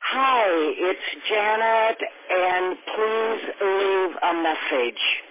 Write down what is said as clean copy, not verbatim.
Hi, it's Janet, and please leave a message.